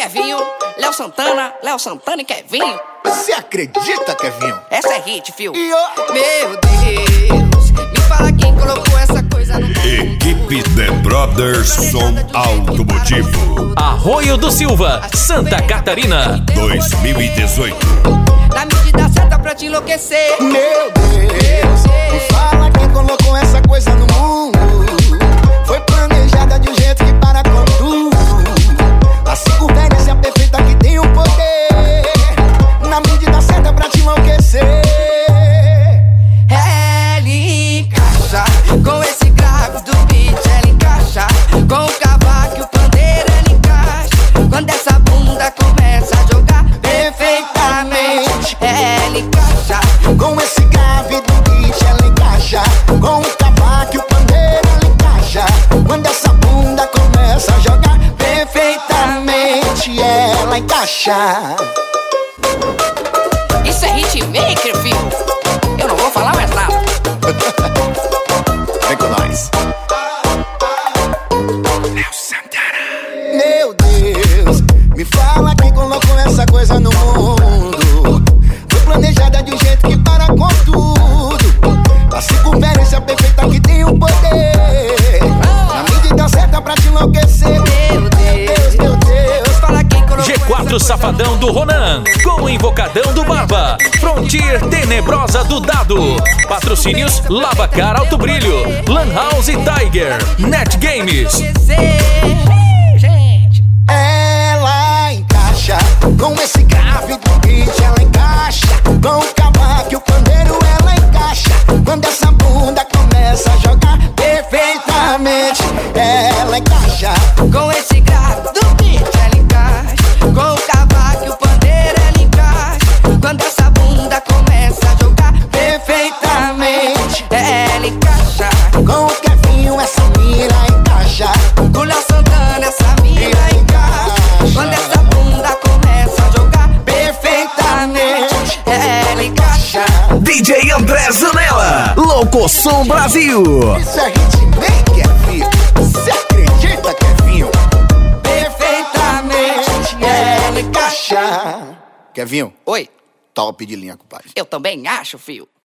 Kevinho, Léo Santana e Kevinho. Você acredita, Kevinho? Essa é hit, fio. Meu Deus, me fala quem colocou essa coisa no mundo. Equipe The Brothers Som Automotivo. Arroio do Silva, Santa Catarina, 2018. Na medida certa pra te enlouquecer. Meu Deus, me fala quem colocou essa coisa no mundo. Foi planejada de um jeito que para com tudo. A circunferência perfeita que tem o poder. Na medida certa pra te enlouquecer. Ela encaixa com esse grave do beat. Ela encaixa com o cavaco e o pandeiro. Ela encaixa quando essa bunda começa a jogar perfeitamente. Ela encaixa com esse grave do beat. Ela encaixa com o cavaco e o pandeiro. Ela encaixa quando essa bunda começa a jogar perfeitamente. Ela encaixa. Isso é hitmaker, filho. Eu não vou falar mais nada. Vem com nós. Léo Santana. Meu Deus, me fala quem colocou essa coisa no mundo. Foi planejada de um jeito que para com tudo. A circunferência perfeita que tem o poder. Na medida certa pra te enlouquecer. Meu Deus, meu Deus. Fala quem colocou G4 Safadão do Ronan, com Invocadão do Barba, Frontier Tenebrosa do Dado, patrocínios Lavacar Alto Brilho, Lan House Tiger, Net Games. Gente, Ela encaixa com esse grave do beat. Ela encaixa com o cavaco e o pandeiro. Ela encaixa quando essa bunda começa a jogar perfeitamente. Ela encaixa com esse grave do beat. Ela encaixa com o cavaco e o pandeiro. Ela encaixa quando essa bunda começa a jogar perfeitamente. Ela encaixa com o Kevinho, essa mina encaixa. com o Léo Santana, essa mina encaixa quando essa bunda começa a jogar perfeitamente. Ela encaixa. DJ André Zanella, Locosom Brasil. Isso é hitmaker, filho. Você acredita, Kevinho? Perfeitamente. Ela encaixa. Kevinho, Oi, top de linha, compadre. eu também acho, fio.